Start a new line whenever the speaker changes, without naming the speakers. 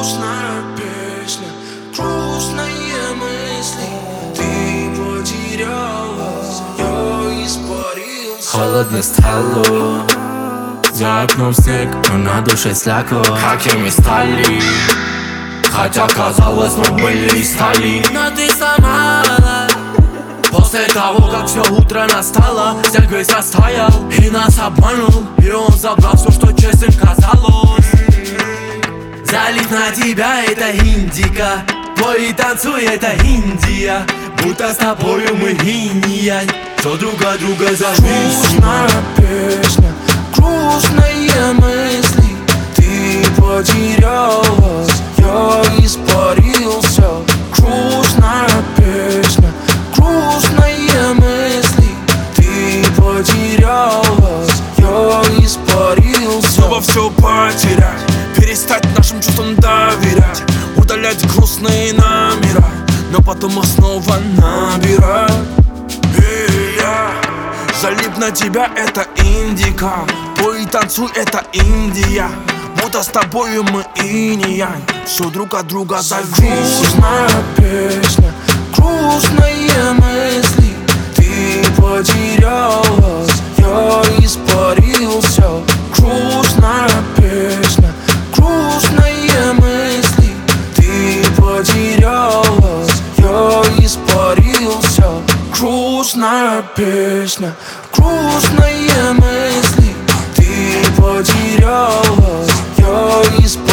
Грустная песня, грустные мысли. Ты потерялась, я испарился.
Холодно стало, за окном снег, но на душе слякоть. Какими стали, хотя казалось, мы были из стали. Но ты сломала. После того, как все утро настало, снег весь растаял и нас обманул. И он забрал все, что честным казалось. Залив на тебя — это Индика, бой и танцуй — это Индия. Будто с тобою мы инь-янь, что друг от друга зависим.
Грустная песня, грустные мысли. Ты потерялась, я испарился. Грустная песня, грустные мысли. Ты потерялась, я испарился.
Снова все потерять, перестать нашим чувствам доверять, удалять грустные номера, но потом их снова набирать. И я залип на тебя — это Индика, бой и танцуй — это Индия. Будто с тобою мы инь-янь, все друг от друга зависим.
Грустная песня, грустные мысли. Ты потерялась, я испарился. Грустная песня, грустные мысли. Ты потерялась, я испарился. Грустная песня, грустные мысли. Ты потерялась, я испарился.